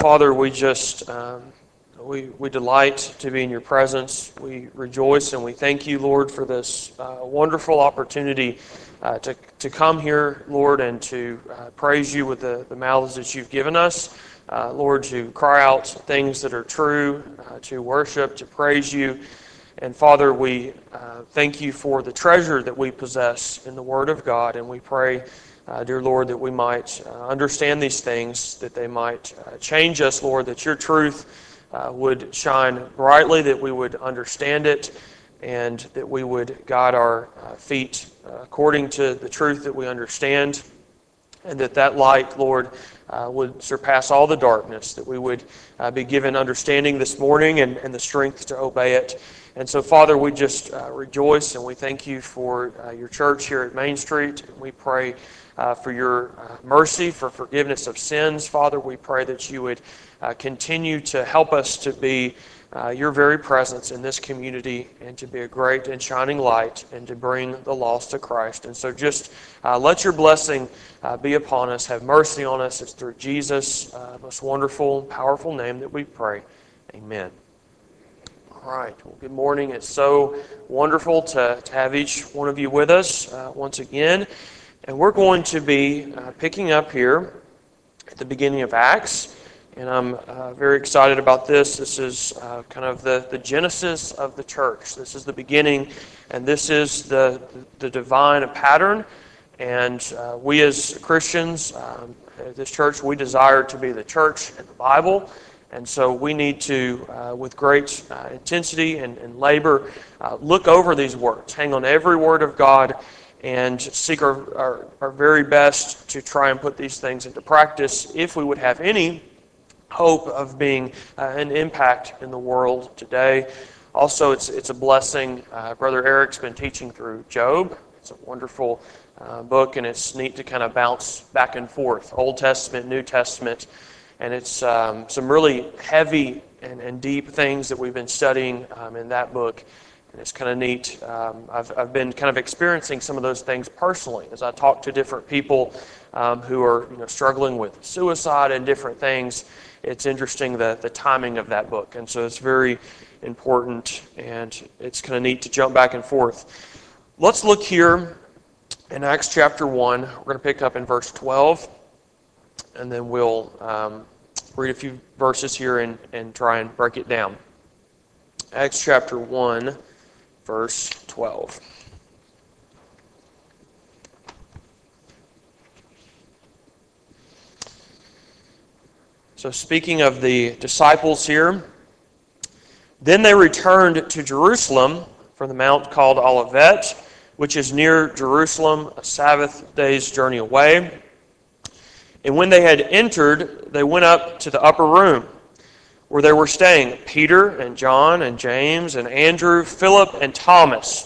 Father, we just we delight to be in your presence. We rejoice and we thank you, Lord, for this wonderful opportunity to come here, Lord, and to praise you with the mouths that you've given us. Lord, to cry out things that are true, to worship, to praise you. And Father, we thank you for the treasure that we possess in the Word of God, and we pray, dear Lord, that we might understand these things, that they might change us, Lord, that your truth would shine brightly, that we would understand it, and that we would guide our feet according to the truth that we understand, and that light, Lord, would surpass all the darkness, that we would be given understanding this morning and the strength to obey it. And so, Father, we just rejoice and we thank you for your church here at Main Street. We pray for your mercy, for forgiveness of sins. Father, we pray that you would continue to help us to be your very presence in this community and to be a great and shining light and to bring the lost to Christ. And so just let your blessing be upon us. Have mercy on us. It's through Jesus' most wonderful, powerful name that we pray. Amen. All right. Well, good morning. It's so wonderful to have each one of you with us once again. And we're going to be picking up here at the beginning of Acts. And I'm very excited about this. This is kind of the genesis of the church. This is the beginning, and this is the divine pattern. And we as Christians at this church, we desire to be the church in the Bible. And so we need to, with great intensity and labor, look over these words, hang on every word of God, and seek our very best to try and put these things into practice if we would have any hope of being an impact in the world today. Also, it's a blessing. Brother Eric's been teaching through Job. It's a wonderful book, and it's neat to kind of bounce back and forth, Old Testament, New Testament. And it's some really heavy and deep things that we've been studying in that book. And it's kind of neat. I've been kind of experiencing some of those things personally as I talk to different people who are struggling with suicide and different things. It's interesting the timing of that book. And so it's very important, and it's kind of neat to jump back and forth. Let's look here in Acts chapter 1. We're going to pick up in verse 12. And then we'll read a few verses here and try and break it down. Acts chapter 1, verse 12. So speaking of the disciples here, then they returned to Jerusalem from the mount called Olivet, which is near Jerusalem, a Sabbath day's journey away. And when they had entered, they went up to the upper room, where they were staying Peter and John and James and Andrew, Philip and Thomas,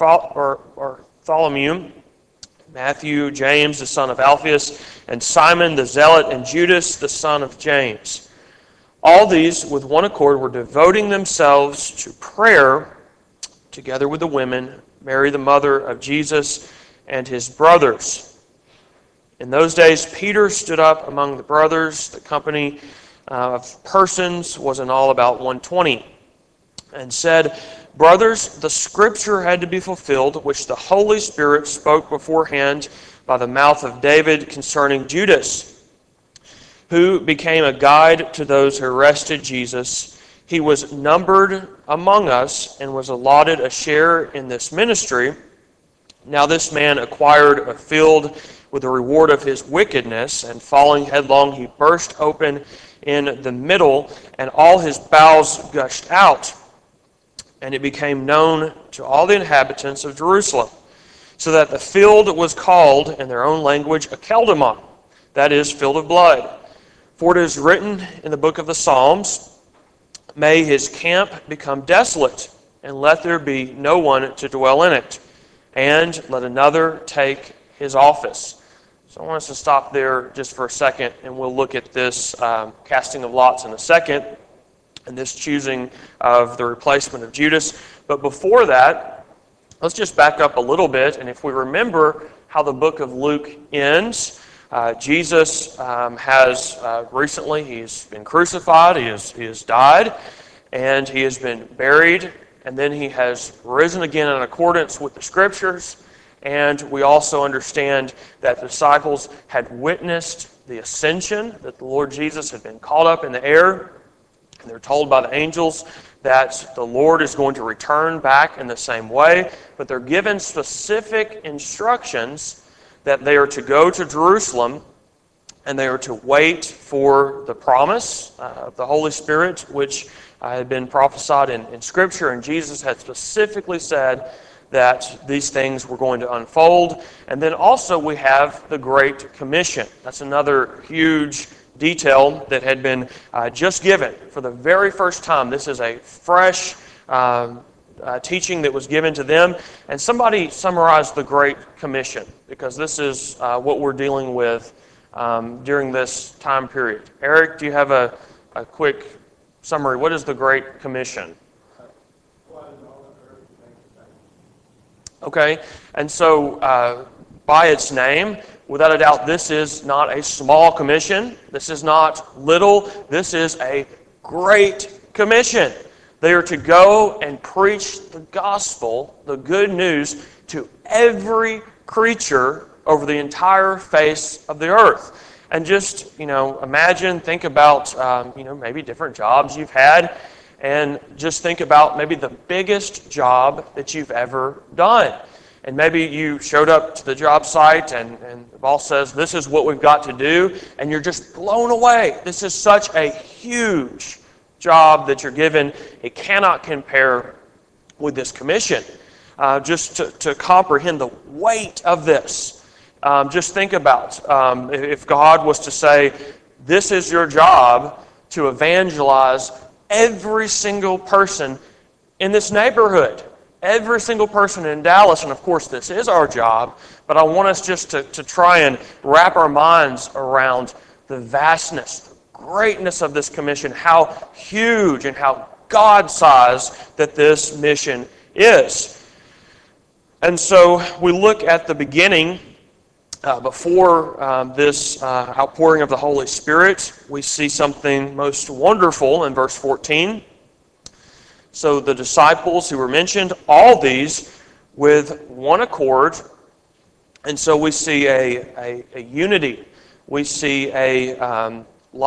Bartholomew, Matthew, James the son of Alphaeus, and Simon the Zealot, and Judas the son of James. All these, with one accord, were devoting themselves to prayer, together with the women, Mary the mother of Jesus, and his brothers. In those days, Peter stood up among the brothers. The company of persons was in all about 120, and said, "Brothers, the scripture had to be fulfilled, which the Holy Spirit spoke beforehand by the mouth of David concerning Judas, who became a guide to those who arrested Jesus. He was numbered among us and was allotted a share in this ministry. Now this man acquired a field with the reward of his wickedness, and falling headlong, he burst open in the middle, and all his bowels gushed out. And it became known to all the inhabitants of Jerusalem, so that the field was called, in their own language, Akeldamon, that is, field of blood. For it is written in the book of the Psalms, May his camp become desolate, and let there be no one to dwell in it, and let another take his office." So I want us to stop there just for a second, and we'll look at this casting of lots in a second, and this choosing of the replacement of Judas. But before that, let's just back up a little bit, and if we remember how the book of Luke ends, Jesus has recently, he's been crucified, he has died, and he has been buried, and then he has risen again in accordance with the Scriptures. And we also understand that the disciples had witnessed the ascension, that the Lord Jesus had been caught up in the air. And they're told by the angels that the Lord is going to return back in the same way, but they're given specific instructions that they are to go to Jerusalem and they are to wait for the promise of the Holy Spirit, which had been prophesied in Scripture, and Jesus had specifically said that these things were going to unfold. And then also we have the Great Commission. That's another huge detail that had been just given for the very first time. This is a fresh teaching that was given to them. And somebody summarized the Great Commission, because this is what we're dealing with during this time period. Eric, do you have a quick summary? What is the Great Commission? Okay, and so by its name, without a doubt, this is not a small commission. This is not little. This is a great commission. They are to go and preach the gospel, the good news, to every creature over the entire face of the earth. And just, imagine, think about, maybe different jobs you've had, and just think about maybe the biggest job that you've ever done. And maybe you showed up to the job site and the boss says, this is what we've got to do, and you're just blown away. This is such a huge job that you're given. It cannot compare with this commission. Just to comprehend the weight of this, just think about if God was to say, this is your job to evangelize every single person in this neighborhood, every single person in Dallas. And of course this is our job, but I want us just to try and wrap our minds around the vastness, the greatness of this commission, how huge and how God-sized that this mission is. And so we look at the beginning. Before this outpouring of the Holy Spirit, we see something most wonderful in verse 14. So the disciples who were mentioned, all these with one accord. And so we see a unity. We see a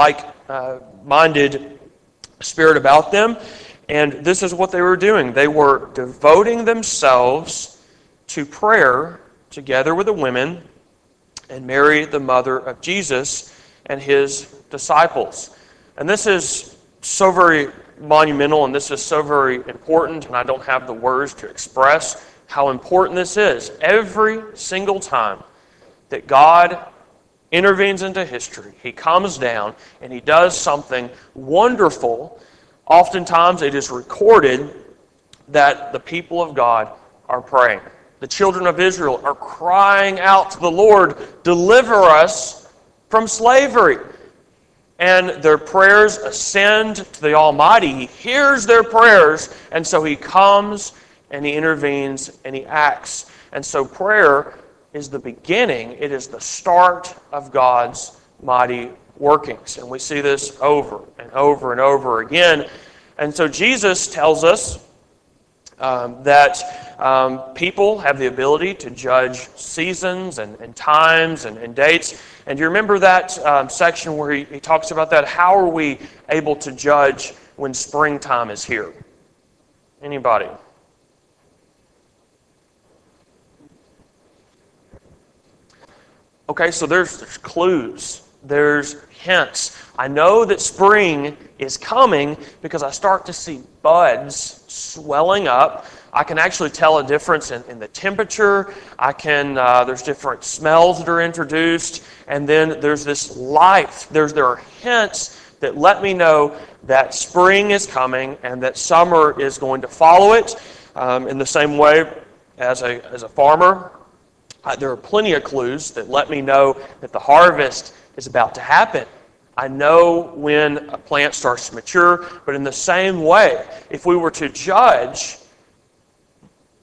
like-minded spirit about them. And this is what they were doing. They were devoting themselves to prayer together with the women and Mary, the mother of Jesus, and his disciples. And this is so very monumental, and this is so very important, and I don't have the words to express how important this is. Every single time that God intervenes into history, he comes down and he does something wonderful. Oftentimes it is recorded that the people of God are praying. The children of Israel are crying out to the Lord, deliver us from slavery. And their prayers ascend to the Almighty. He hears their prayers, and so he comes and he intervenes and he acts. And so prayer is the beginning. It is the start of God's mighty workings. And we see this over and over and over again. And so Jesus tells us that people have the ability to judge seasons and times and dates. And do you remember that section where he talks about that? How are we able to judge when springtime is here? Anybody? Okay, so there's clues. There's hints. I know that spring is coming because I start to see buds swelling up. I can actually tell a difference in the temperature. There's different smells that are introduced, and then there's this life. There are hints that let me know that spring is coming and that summer is going to follow it. In the same way as a farmer, there are plenty of clues that let me know that the harvest is about to happen. I know when a plant starts to mature, but in the same way, if we were to judge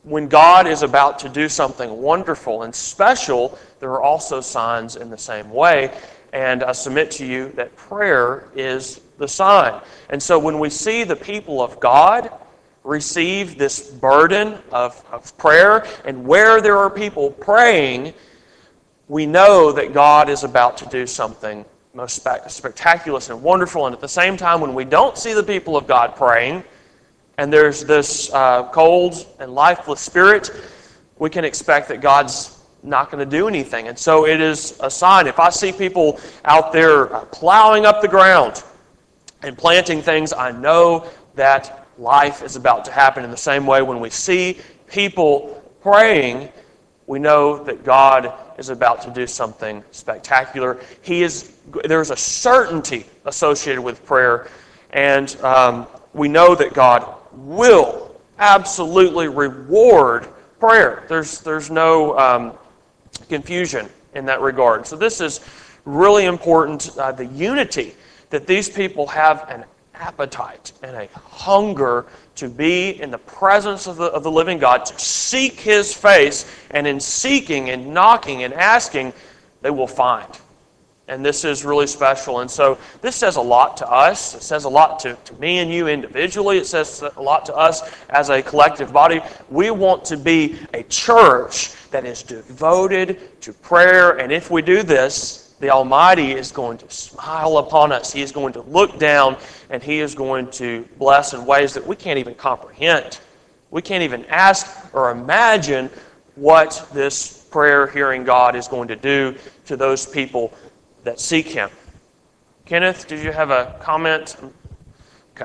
when God is about to do something wonderful and special, there are also signs in the same way. And I submit to you that prayer is the sign. And so when we see the people of God receive this burden of prayer, and where there are people praying, we know that God is about to do something most spectacular and wonderful. And at the same time, when we don't see the people of God praying, and there's this cold and lifeless spirit, we can expect that God's not going to do anything. And so it is a sign. If I see people out there plowing up the ground and planting things, I know that life is about to happen. In the same way, when we see people praying, we know that God is about to do something spectacular. There's a certainty associated with prayer, and we know that God will absolutely reward prayer. There's no confusion in that regard. So this is really important, the unity that these people have an appetite and a hunger to be in the presence of the living God, to seek His face, and in seeking and knocking and asking, they will find. And this is really special. And so this says a lot to us. It says a lot to me and you individually. It says a lot to us as a collective body. We want to be a church that is devoted to prayer. And if we do this, the Almighty is going to smile upon us. He is going to look down, and He is going to bless in ways that we can't even comprehend. We can't even ask or imagine what this prayer-hearing God is going to do to those people that seek Him. Kenneth, did you have a comment? Okay.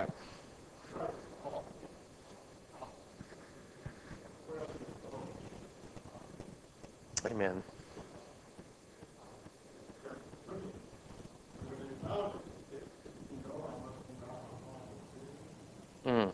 Amen. Mm.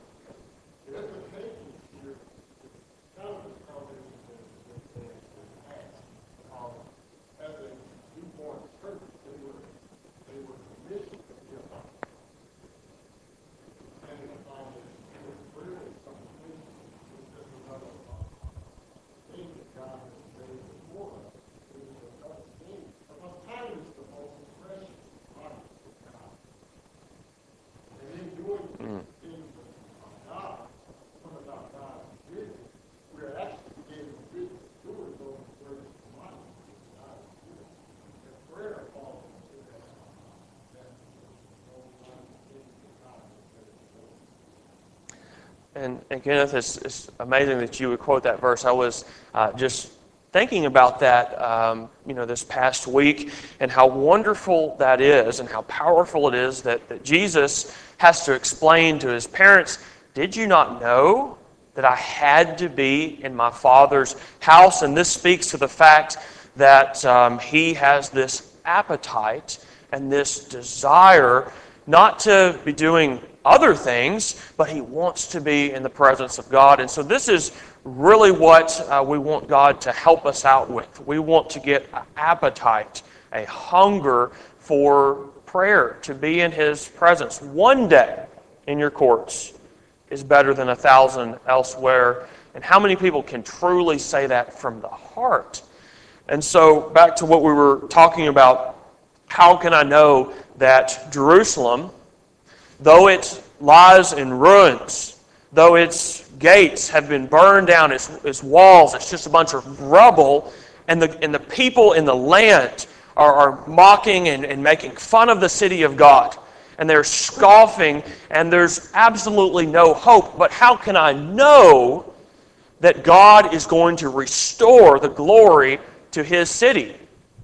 And Kenneth, it's amazing that you would quote that verse. I was just thinking about that, this past week, and how wonderful that is, and how powerful it is that Jesus has to explain to His parents, "Did you not know that I had to be in my Father's house?" And this speaks to the fact that He has this appetite and this desire not to be doing other things, but He wants to be in the presence of God. And so this is really what we want God to help us out with. We want to get an appetite, a hunger for prayer, to be in His presence. One day in your courts is better than 1,000 elsewhere. And how many people can truly say that from the heart? And so back to what we were talking about, how can I know that Jerusalem, though it lies in ruins, though its gates have been burned down, its walls, it's just a bunch of rubble, and the people in the land are mocking and making fun of the city of God, and they're scoffing, and there's absolutely no hope. But how can I know that God is going to restore the glory to His city?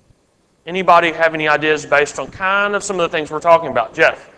Anybody have any ideas based on kind of some of the things we're talking about? Jeff?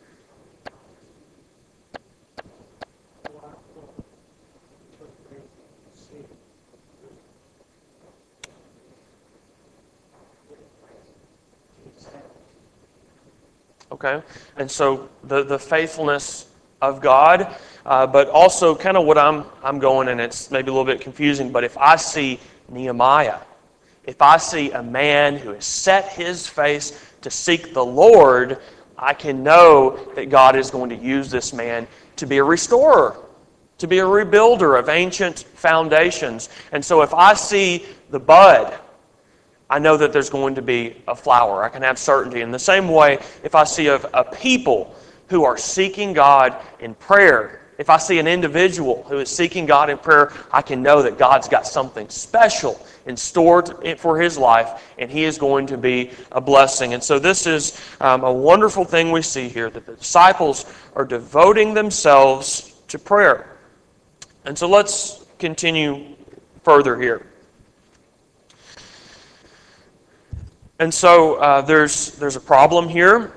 Okay, and so the faithfulness of God, but also kind of what I'm going, and it's maybe a little bit confusing, but if I see Nehemiah, if I see a man who has set his face to seek the Lord, I can know that God is going to use this man to be a restorer. to be a rebuilder of ancient foundations. And so if I see the bud, I know that there's going to be a flower. I can have certainty. In the same way, if I see a people who are seeking God in prayer, if I see an individual who is seeking God in prayer, I can know that God's got something special in store for his life, and he is going to be a blessing. And so this is a wonderful thing we see here, that the disciples are devoting themselves to prayer. And so let's continue further here. And so there's a problem here.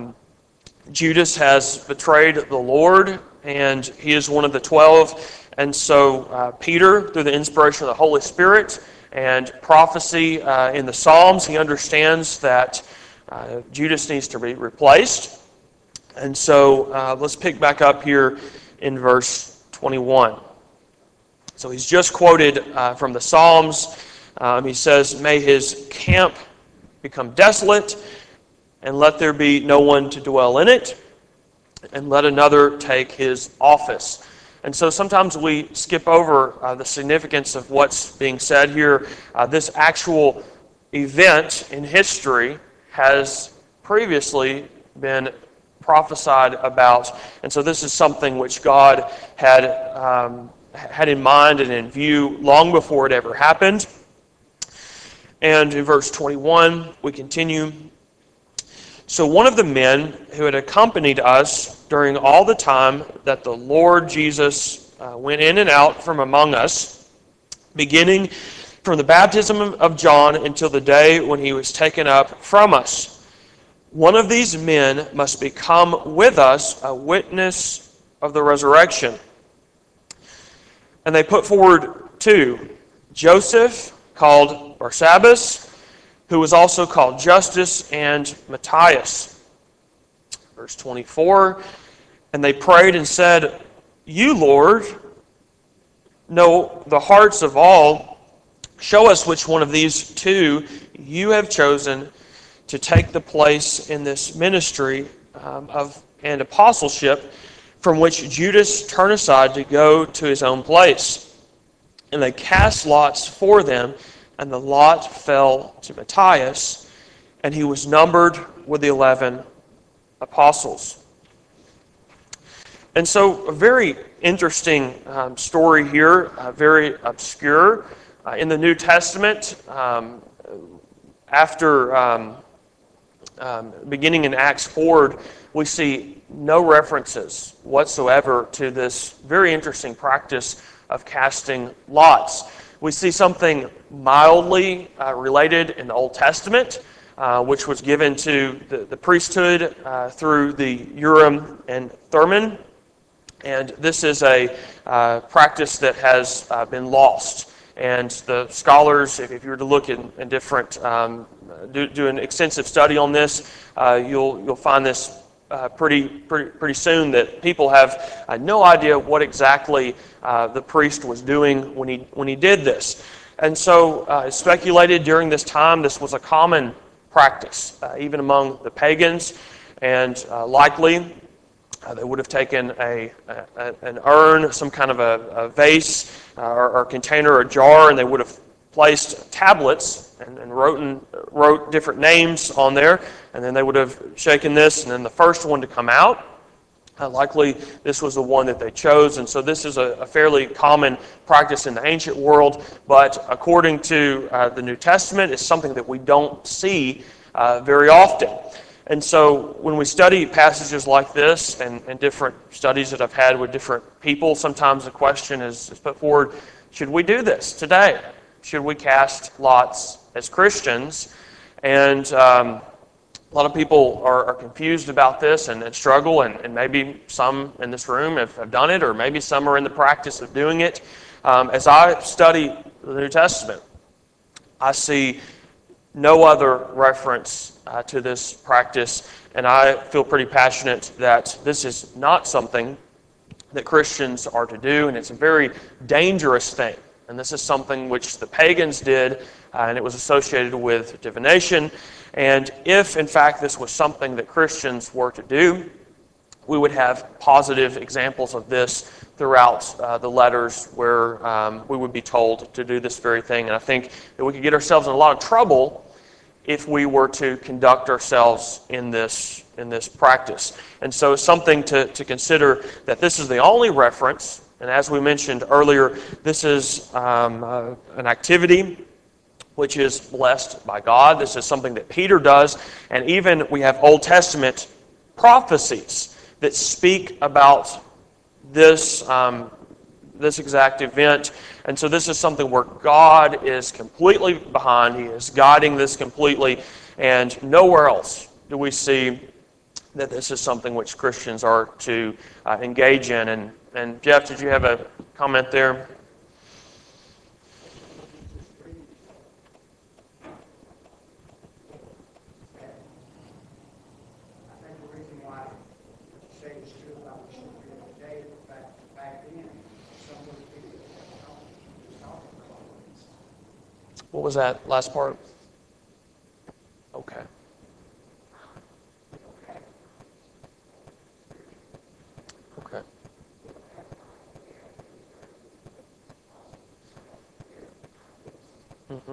Judas has betrayed the Lord, and he is one of the 12. And so Peter, through the inspiration of the Holy Spirit and prophecy in the Psalms, he understands that Judas needs to be replaced. And so let's pick back up here in verse 21. So he's just quoted from the Psalms. He says, "May his camp become desolate, and let there be no one to dwell in it, and let another take his office." And so sometimes we skip over the significance of what's being said here. This actual event in history has previously been prophesied about. And so this is something which God had in mind and in view long before it ever happened. And in verse 21, we continue. "So one of the men who had accompanied us during all the time that the Lord Jesus went in and out from among us, beginning from the baptism of John until the day when he was taken up from us, one of these men must become with us a witness of the resurrection." And they put forward two, Joseph, called Barsabbas, who was also called Justus, and Matthias. Verse 24, "And they prayed and said, 'You, Lord, know the hearts of all. Show us which one of these two you have chosen to take the place in this ministry and apostleship from which Judas turned aside to go to his own place.' And they cast lots for them, and the lot fell to Matthias, and he was numbered with the 11 apostles." And so a very interesting story here, very obscure. In the New Testament, after beginning in Acts 4, we see no references whatsoever to this very interesting practice of casting lots. We see something mildly related in the Old Testament, which was given to the priesthood through the Urim and Thummim. And this is a practice that has been lost. And the scholars, if you were to look in different, do an extensive study on this, you'll find this pretty soon, that people have no idea what exactly the priest was doing when he did this. And so it's speculated during this time this was a common practice, even among the pagans, and likely they would have taken an urn, some kind of a vase or container or jar, and they would have placed tablets and wrote different names on there, and then they would have shaken this, and then the first one to come out, likely this was the one that they chose. And so this is a fairly common practice in the ancient world, but according to the New Testament, it's something that we don't see very often. And so when we study passages like this and different studies that I've had with different people, sometimes the question is put forward, should we do this today? Should we cast lots as Christians? And a lot of people are confused about this and struggle, and maybe some in this room have done it, or maybe some are in the practice of doing it. As I study the New Testament, I see no other reference to this practice, and I feel pretty passionate that this is not something that Christians are to do, and it's a very dangerous thing. And this is something which the pagans did, and it was associated with divination. And if, in fact, this was something that Christians were to do, we would have positive examples of this throughout the letters where we would be told to do this very thing. And I think that we could get ourselves in a lot of trouble if we were to conduct ourselves in this practice. And so it's something to consider that this is the only reference, and as we mentioned earlier, this is an activity which is blessed by God. This is something that Peter does, and even we have Old Testament prophecies that speak about this exact event. And so this is something where God is completely behind. He is guiding this completely, and nowhere else do we see that this is something which Christians are to engage in. And Jeff, did you have a comment there? What was that last part? Okay. Okay. Mm-hmm.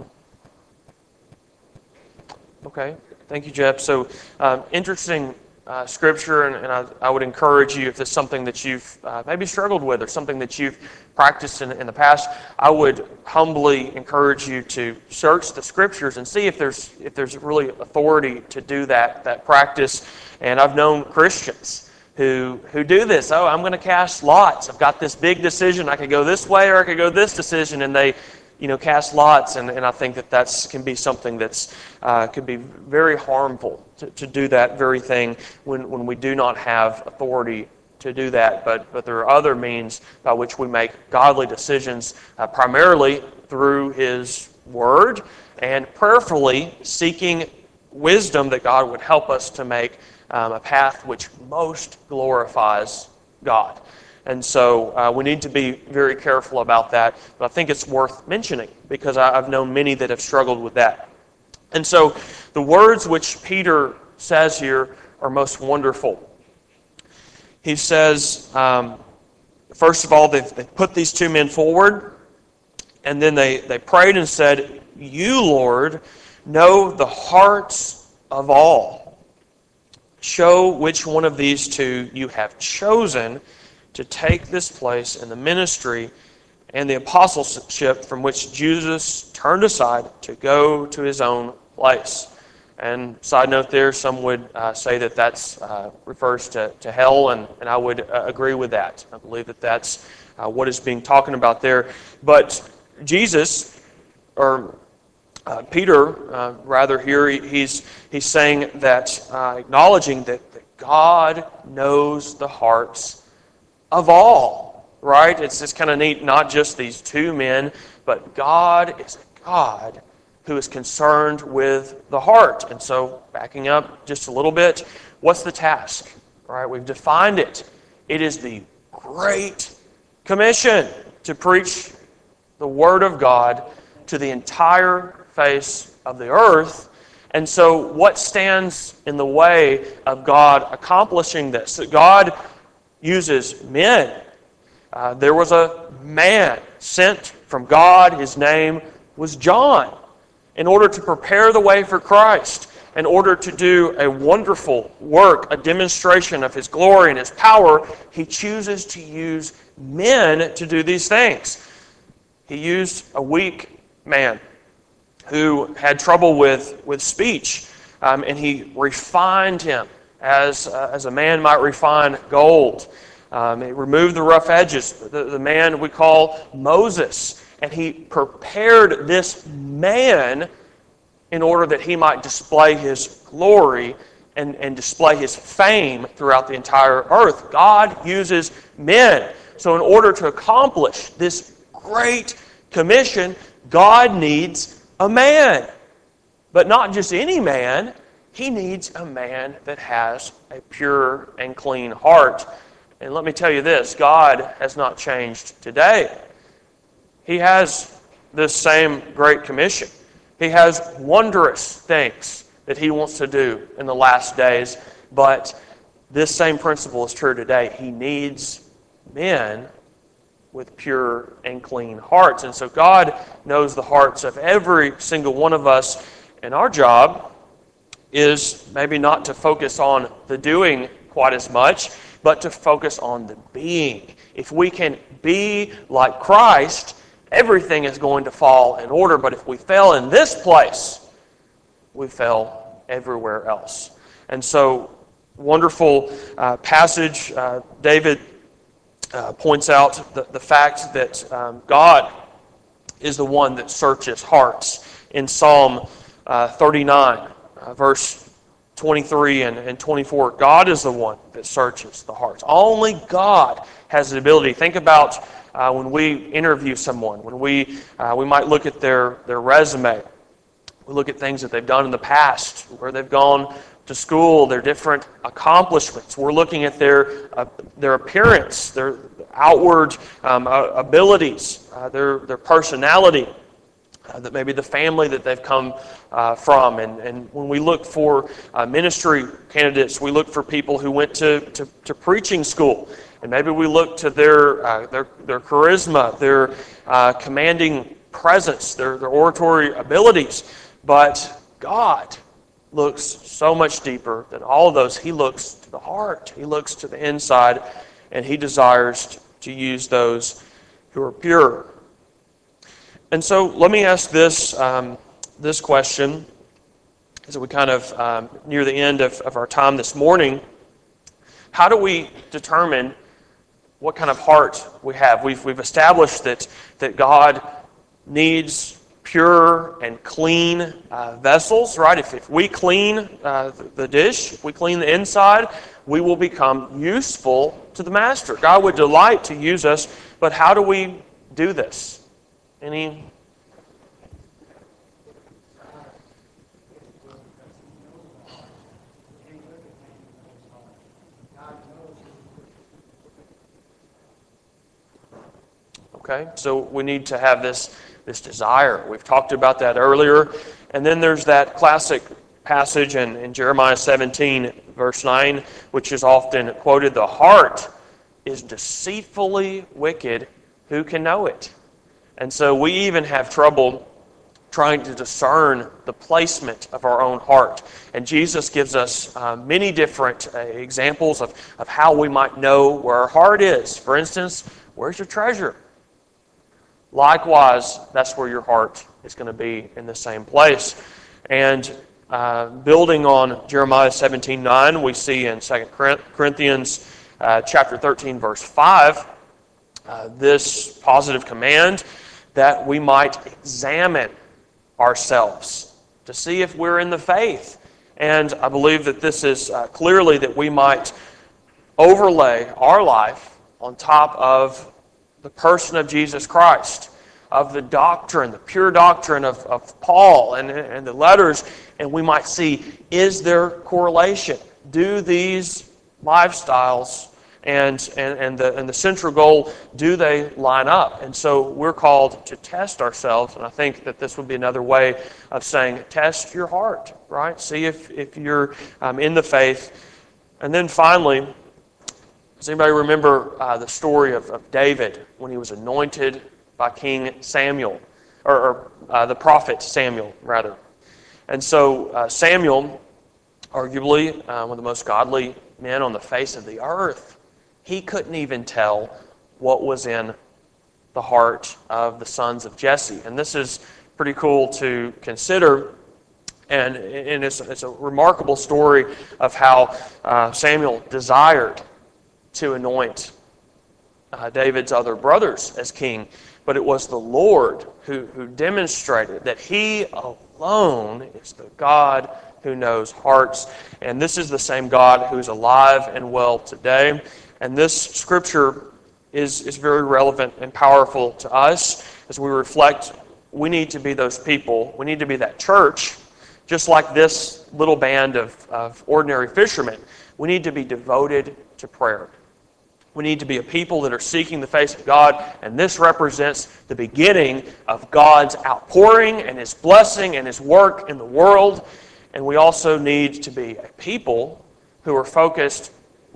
Okay. Thank you, Jeff. So, interesting scripture, and I would encourage you, if it's something that you've maybe struggled with or something that you've practiced in the past, I would humbly encourage you to search the scriptures and see if there's really authority to do that practice. And I've known Christians who do this. Oh, I'm going to cast lots. I've got this big decision. I could go this way or I could go this decision, and they cast lots, and I think that can be something that's could be very harmful to do that very thing when we do not have authority to do that. But there are other means by which we make godly decisions, primarily through His Word and prayerfully seeking wisdom that God would help us to make a path which most glorifies God. And so we need to be very careful about that. But I think it's worth mentioning because I've known many that have struggled with that. And so the words which Peter says here are most wonderful. He says, first of all, they put these two men forward, and then they prayed and said, "You, Lord, know the hearts of all. Show which one of these two you have chosen to take this place in the ministry and the apostleship from which Jesus turned aside to go to His own place." And side note there, some would say that that's refers to hell, and I would agree with that. I believe that that's what is being talking about there. But Jesus, or Peter, rather here, he's saying that, acknowledging that God knows the hearts of all, right? It's kind of neat, not just these two men, but God is a God who is concerned with the heart. And so, backing up just a little bit, what's the task? All right, we've defined it. It is the Great Commission to preach the Word of God to the entire face of the earth. And so, what stands in the way of God accomplishing this? That God uses men. There was a man sent from God. His name was John. In order to prepare the way for Christ, in order to do a wonderful work, a demonstration of His glory and His power, He chooses to use men to do these things. He used a weak man who had trouble with speech, and He refined him as a man might refine gold. He removed the rough edges, the man we call Moses, and He prepared this man in order that he might display His glory and display His fame throughout the entire earth. God uses men. So in order to accomplish this great commission, God needs a man. But not just any man. He needs a man that has a pure and clean heart. And let me tell you this, God has not changed today. He has this same Great Commission. He has wondrous things that He wants to do in the last days, but this same principle is true today. He needs men with pure and clean hearts. And so God knows the hearts of every single one of us, and our job is maybe not to focus on the doing quite as much, but to focus on the being. If we can be like Christ, everything is going to fall in order. But if we fail in this place, we fail everywhere else. And so, wonderful passage. David points out the fact that God is the one that searches hearts. In Psalm 39, verse 23 and 24, God is the one that searches the hearts. Only God has the ability. Think about when we interview someone, when we might look at their resume. We look at things that they've done in the past, where they've gone to school, their different accomplishments. We're looking at their appearance, their outward abilities, their personality, that maybe the family that they've come from. And when we look for ministry candidates, we look for people who went to preaching school. And maybe we look to their charisma, their commanding presence, their oratory abilities. But God looks so much deeper than all of those. He looks to the heart. He looks to the inside, and He desires to use those who are pure. And so let me ask this question as we kind of near the end of our time this morning. How do we determine what kind of heart we have? We've established that God needs pure and clean vessels, right? If we clean the dish, if we clean the inside, we will become useful to the Master. God would delight to use us, but how do we do this? Any? Okay, so we need to have this desire. We've talked about that earlier. And then there's that classic passage in Jeremiah 17, verse 9, which is often quoted, "The heart is deceitfully wicked. Who can know it?" And so we even have trouble trying to discern the placement of our own heart. And Jesus gives us many different examples of how we might know where our heart is. For instance, where's your treasure? Likewise, that's where your heart is going to be, in the same place. And building on Jeremiah 17:9, we see in 2 Corinthians chapter 13, verse 5, this positive command that we might examine ourselves to see if we're in the faith. And I believe that this is clearly that we might overlay our life on top of the person of Jesus Christ, of the doctrine, the pure doctrine of Paul and the letters, and we might see, is there correlation? Do these lifestyles and the central goal, do they line up? And so we're called to test ourselves, and I think that this would be another way of saying, test your heart, right? See if you're in the faith. And then finally, does anybody remember the story of David when he was anointed by King Samuel, or the prophet Samuel, rather? And so Samuel, arguably one of the most godly men on the face of the earth, he couldn't even tell what was in the heart of the sons of Jesse. And this is pretty cool to consider. And it's a remarkable story of how Samuel desired to anoint David's other brothers as king, but it was the Lord who demonstrated that He alone is the God who knows hearts. And this is the same God who's alive and well today. And this scripture is very relevant and powerful to us as we reflect. We need to be those people. We need to be that church, just like this little band of ordinary fishermen. We need to be devoted to prayer. We need to be a people that are seeking the face of God, and this represents the beginning of God's outpouring and His blessing and His work in the world. And we also need to be a people who are focused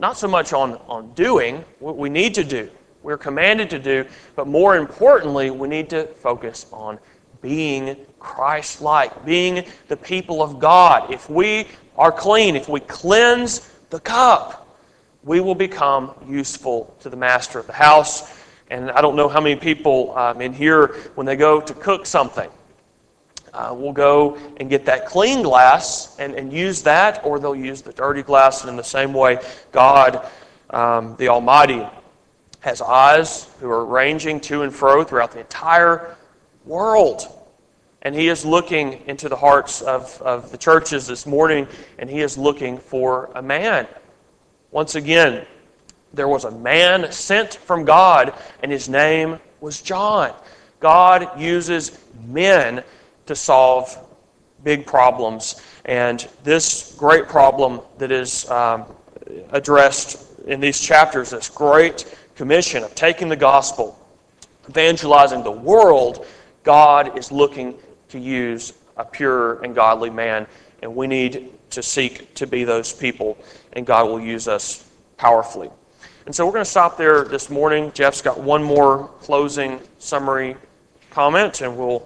not so much on doing what we need to do, we're commanded to do, but more importantly, we need to focus on being Christ-like, being the people of God. If we are clean, if we cleanse the cup, we will become useful to the master of the house. And I don't know how many people in here, when they go to cook something, will go and get that clean glass and use that, or they'll use the dirty glass. And in the same way, God, the Almighty, has eyes who are ranging to and fro throughout the entire world. And He is looking into the hearts of the churches this morning, and He is looking for a man. Once again, there was a man sent from God, and his name was John. God uses men to solve big problems. And this great problem that is addressed in these chapters, this great commission of taking the gospel, evangelizing the world, God is looking to use a pure and godly man, and we need to seek to be those people, and God will use us powerfully. And so we're going to stop there this morning. Jeff's got one more closing summary comment, and we'll...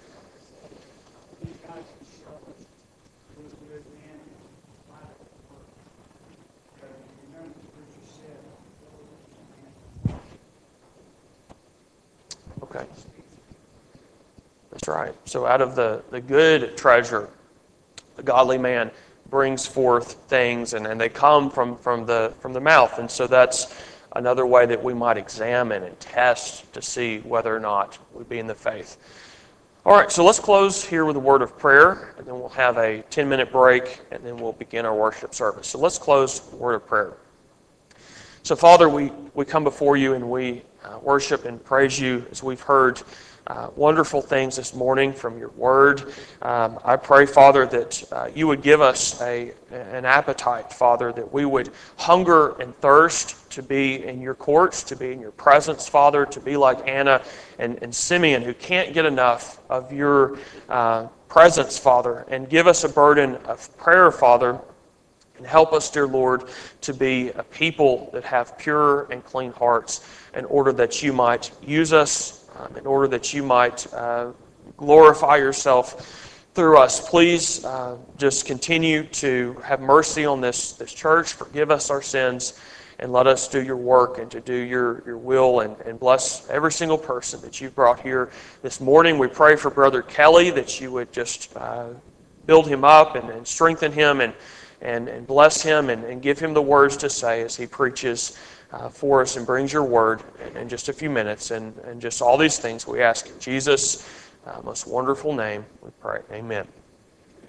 Okay. That's right. So out of the good treasure, the godly man brings forth things, and they come from the mouth. And so that's another way that we might examine and test to see whether or not we be in the faith. All right, so let's close here with a word of prayer, and then we'll have a 10-minute break, and then we'll begin our worship service. So let's close with a word of prayer. So Father, we come before you, and we worship and praise you as we've heard wonderful things this morning from your word. I pray, Father, that you would give us an appetite, Father, that we would hunger and thirst to be in your courts, to be in your presence, Father, to be like Anna and Simeon, who can't get enough of your presence, Father, and give us a burden of prayer, Father. And help us, dear Lord, to be a people that have pure and clean hearts in order that you might use us, in order that you might glorify yourself through us. Please just continue to have mercy on this church. Forgive us our sins, and let us do your work and to do your will, and bless every single person that you've brought here this morning. We pray for Brother Kelly, that you would just build him up and strengthen him, and bless him, and give him the words to say as he preaches for us and brings your word in just a few minutes. And just all these things we ask in Jesus' most wonderful name, we pray. Amen.